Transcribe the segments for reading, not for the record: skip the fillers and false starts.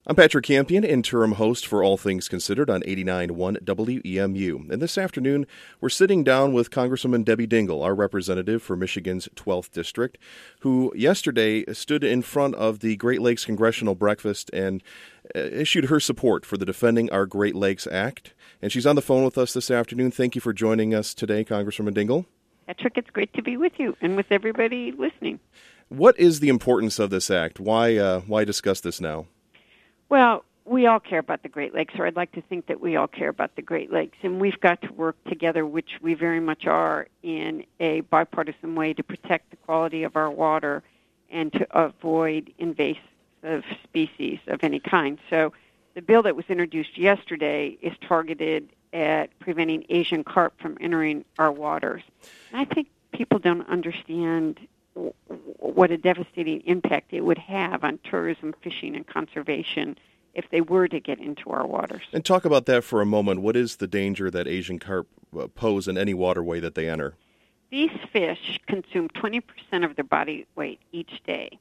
I'm Patrick Campion, interim host for All Things Considered on 89.1 WEMU. And this afternoon, we're sitting down with Congresswoman Debbie Dingell, our representative for Michigan's 12th District, who yesterday stood in front of the Great Lakes Congressional Breakfast and issued her support for the Defending Our Great Lakes Act. And she's on the phone with us this afternoon. Thank you for joining us today, Congresswoman Dingell. Patrick, it's great to be with you and with everybody listening. What is the importance of this act? Why discuss this now? Well, we all care about the Great Lakes, or I'd like to think that we all care about the Great Lakes, and we've got to work together, which we very much are, in a bipartisan way to protect the quality of our water and to avoid invasive species of any kind. So the bill that was introduced yesterday is targeted at preventing Asian carp from entering our waters. And I think people don't understand what a devastating impact it would have on tourism, fishing, and conservation if they were to get into our waters. And talk about that for a moment. What is the danger that Asian carp pose in any waterway that they enter? These fish consume 20% of their body weight each day.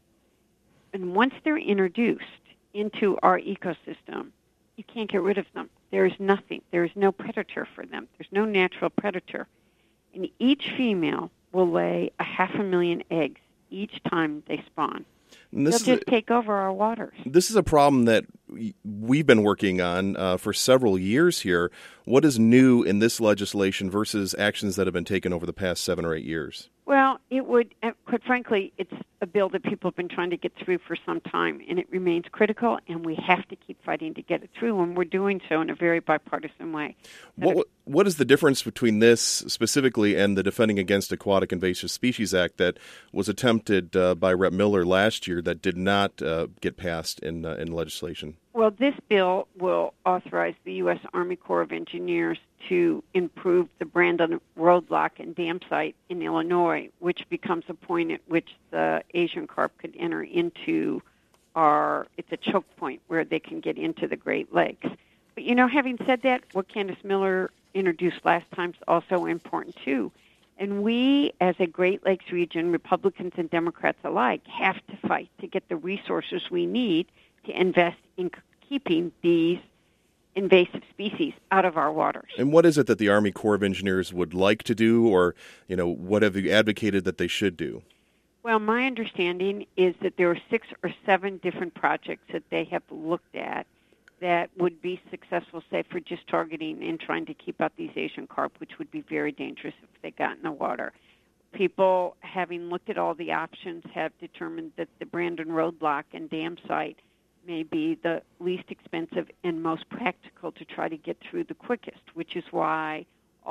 And once they're introduced into our ecosystem, you can't get rid of them. There is nothing. There is no predator for them. There's no natural predator. And each female will lay 500,000 eggs each time they spawn. They'll just take over our waters. This is a problem that we've been working on for several years here. What is new in this legislation versus actions that have been taken over the past 7 or 8 years? Well, it would, quite frankly, it's a bill that people have been trying to get through for some time, and it remains critical, and we have to keep fighting to get it through, and we're doing so in a very bipartisan way. What is the difference between this specifically and the Defending Against Aquatic Invasive Species Act that was attempted by Rep. Miller last year that did not get passed in legislation? Well, this bill will authorize the U.S. Army Corps of Engineers to improve the Brandon Roadlock and Dam site in Illinois, which becomes a point at which the Asian carp could enter into it's a choke point where they can get into the Great Lakes. But, having said that, what Candace Miller introduced last time is also important, too. And we, as a Great Lakes region, Republicans and Democrats alike, have to fight to get the resources we need to invest in keeping these invasive species out of our waters. And what is it that the Army Corps of Engineers would like to do, or, what have you advocated that they should do? Well, my understanding is that there are 6 or 7 different projects that they have looked at that would be successful, say, for just targeting and trying to keep out these Asian carp, which would be very dangerous if they got in the water. People, having looked at all the options, have determined that the Brandon Roadlock and Dam site may be the least expensive and most practical to try to get through the quickest, which is why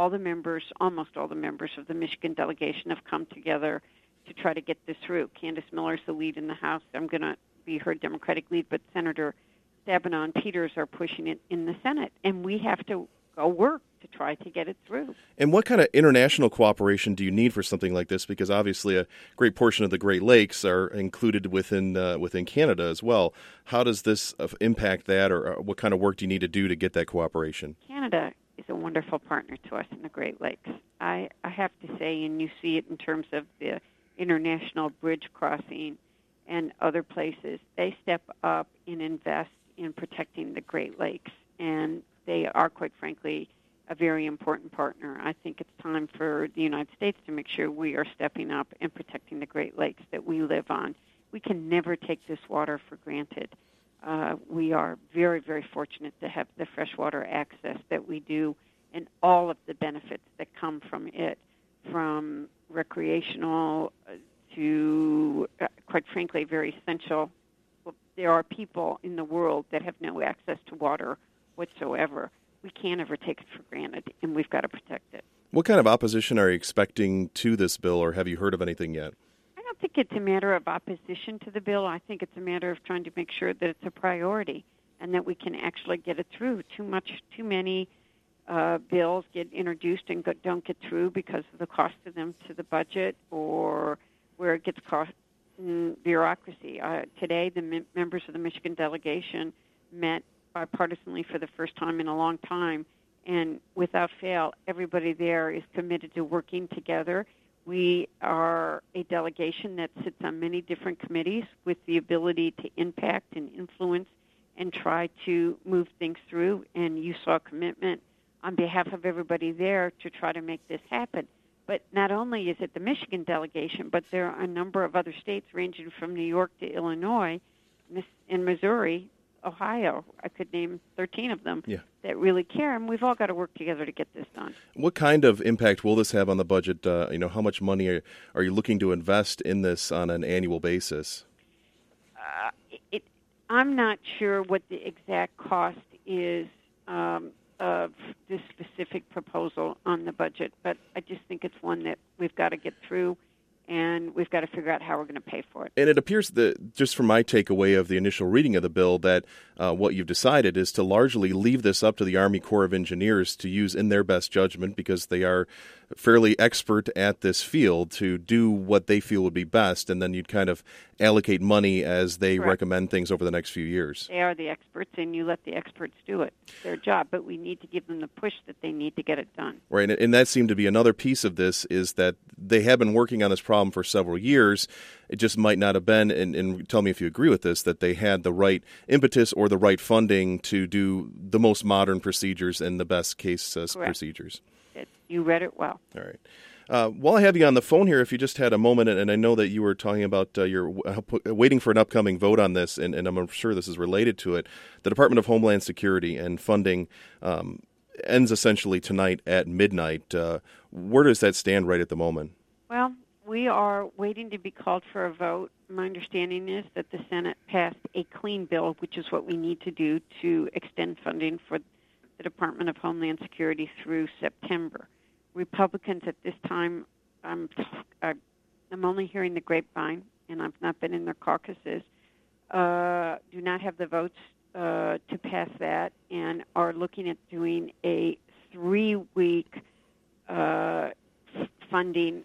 almost all the members of the Michigan delegation have come together to try to get this through. Candace Miller is the lead in the House. I'm going to be her Democratic lead, but Senator Stabenow and Peters are pushing it in the Senate, and we have to go work to try to get it through. And what kind of international cooperation do you need for something like this? Because obviously a great portion of the Great Lakes are included within Canada as well. How does this impact that, or what kind of work do you need to do to get that cooperation? Canada is a wonderful partner to us in the Great Lakes. I have to say, and you see it in terms of the international bridge crossing and other places, they step up and invest in protecting the Great Lakes, and they are, quite frankly, a very important partner. I think it's time for the United States to make sure we are stepping up and protecting the Great Lakes that we live on. We can never take this water for granted. We are very, very fortunate to have the freshwater access that we do and all of the benefits that come from it, from recreational to, quite frankly, very essential. There are people in the world that have no access to water whatsoever. We can't ever take it for granted, and we've got to protect it. What kind of opposition are you expecting to this bill, or have you heard of anything yet? I don't think it's a matter of opposition to the bill. I think it's a matter of trying to make sure that it's a priority and that we can actually get it through. Too many bills get introduced and don't get through because of the cost of them to the budget or where it gets cost in bureaucracy. Today, the members of the Michigan delegation met bipartisanly for the first time in a long time, and without fail, everybody there is committed to working together. We are a delegation that sits on many different committees with the ability to impact and influence and try to move things through. And you saw a commitment on behalf of everybody there to try to make this happen. But not only is it the Michigan delegation, but there are a number of other states ranging from New York to Illinois and Missouri, Ohio. I could name 13 of them that really care, and we've all got to work together to get this done. What kind of impact will this have on the budget? How much money are you looking to invest in this on an annual basis? I'm not sure what the exact cost is of this specific proposal on the budget, but I just think it's one that we've got to get through, and we've got to figure out how we're going to pay for it. And it appears that, just from my takeaway of the initial reading of the bill, that what you've decided is to largely leave this up to the Army Corps of Engineers to use in their best judgment, because they are fairly expert at this field, to do what they feel would be best, and then you'd kind of allocate money as they recommend things over the next few years. They are the experts, and you let the experts do it. It's their job, but we need to give them the push that they need to get it done. Right, and that seemed to be another piece of this, is that they have been working on this problem for several years. It just might not have been, and tell me if you agree with this, that they had the right impetus or the right funding to do the most modern procedures and the best case procedures. You read it well. All right. While I have you on the phone here, if you just had a moment, and I know that you were talking about you're waiting for an upcoming vote on this, and I'm sure this is related to it, the Department of Homeland Security and funding ends essentially tonight at midnight. Where does that stand right at the moment? Well, we are waiting to be called for a vote. My understanding is that the Senate passed a clean bill, which is what we need to do to extend funding for the Department of Homeland Security through September. Republicans at this time, I'm only hearing the grapevine, and I've not been in their caucuses, do not have the votes to pass that, and are looking at doing a 3-week funding,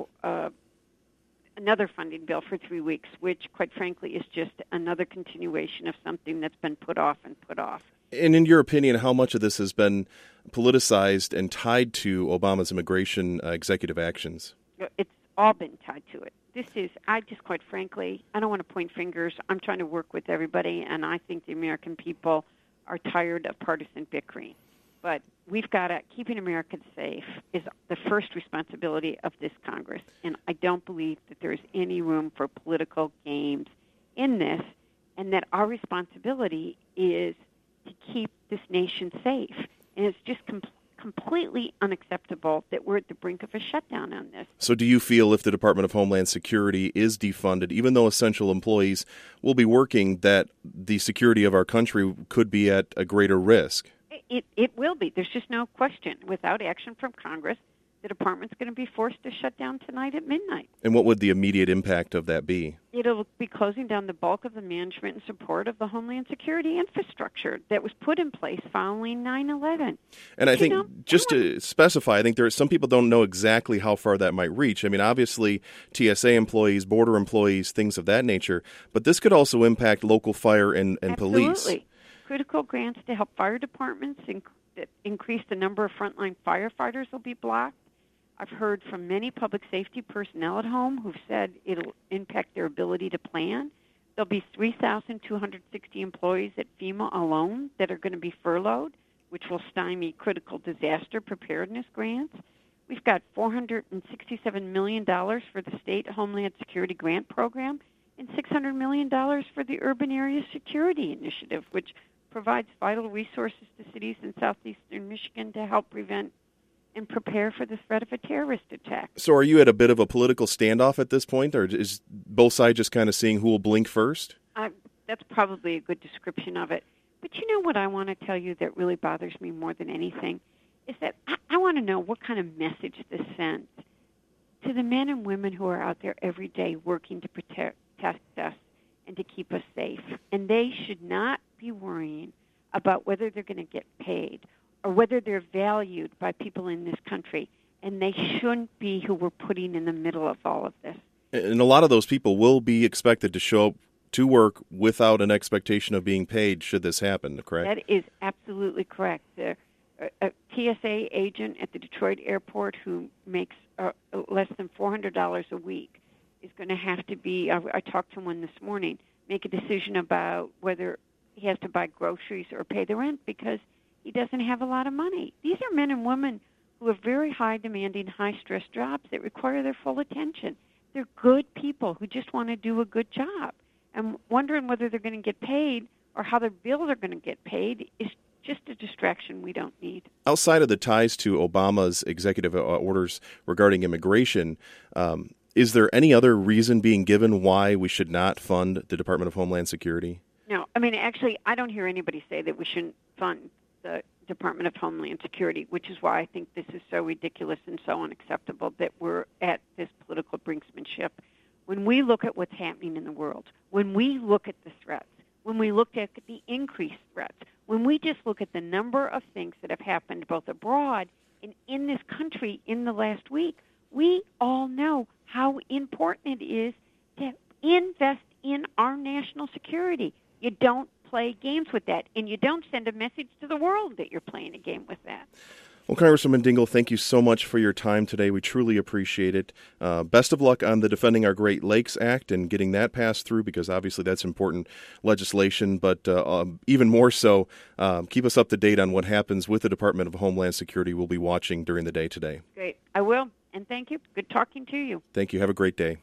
another funding bill for 3 weeks, which, quite frankly, is just another continuation of something that's been put off and put off. And in your opinion, how much of this has been politicized and tied to Obama's immigration executive actions? It's all been tied to it. Quite frankly, I don't want to point fingers. I'm trying to work with everybody, and I think the American people are tired of partisan bickering. But we've got to, keeping Americans safe is the first responsibility of this Congress, and I don't believe that there's any room for political games in this, and that our responsibility is to keep this nation safe. And it's just completely unacceptable that we're at the brink of a shutdown on this. So do you feel if the Department of Homeland Security is defunded, even though essential employees will be working, that the security of our country could be at a greater risk? It will be. There's just no question. Without action from Congress, the department's going to be forced to shut down tonight at midnight. And what would the immediate impact of that be? It'll be closing down the bulk of the management and support of the Homeland Security infrastructure that was put in place following 9/11. And I think, just to specify, I think there are some people don't know exactly how far that might reach. I mean, obviously, TSA employees, border employees, things of that nature. But this could also impact local fire and police. Absolutely. Critical grants to help fire departments increase the number of frontline firefighters will be blocked. I've heard from many public safety personnel at home who've said it'll impact their ability to plan. There'll be 3,260 employees at FEMA alone that are going to be furloughed, which will stymie critical disaster preparedness grants. We've got $467 million for the State Homeland Security Grant Program and $600 million for the Urban Area Security Initiative, which provides vital resources to cities in southeastern Michigan to help prevent and prepare for the threat of a terrorist attack. So are you at a bit of a political standoff at this point, or is both sides just kind of seeing who will blink first? That's probably a good description of it. But you know what I want to tell you that really bothers me more than anything is that I want to know what kind of message this sends to the men and women who are out there every day working to protect us and to keep us safe. And they should not be worrying about whether they're going to get paid or whether they're valued by people in this country. And they shouldn't be who we're putting in the middle of all of this. And a lot of those people will be expected to show up to work without an expectation of being paid should this happen, correct? That is absolutely correct. A TSA agent at the Detroit airport who makes less than $400 a week is going to have to be, I talked to one this morning, make a decision about whether he has to buy groceries or pay the rent because he doesn't have a lot of money. These are men and women who have very high demanding, high stress jobs that require their full attention. They're good people who just want to do a good job. And wondering whether they're going to get paid or how their bills are going to get paid is just a distraction we don't need. Outside of the ties to Obama's executive orders regarding immigration, is there any other reason being given why we should not fund the Department of Homeland Security? No, I mean, actually, I don't hear anybody say that we shouldn't fund the Department of Homeland Security, which is why I think this is so ridiculous and so unacceptable that we're at this political brinksmanship. When we look at what's happening in the world, when we look at the threats, when we look at the increased threats, when we just look at the number of things that have happened both abroad and in this country in the last week, we all know how important it is to invest in our national security. You don't play games with that, and you don't send a message to the world that you're playing a game with that. Well, Congresswoman Dingell, thank you so much for your time today. We truly appreciate it. Best of luck on the Defending Our Great Lakes Act and getting that passed through, because obviously that's important legislation. But even more so, keep us up to date on what happens with the Department of Homeland Security. We'll be watching during the day today. Great. I will. And thank you. Good talking to you. Thank you. Have a great day.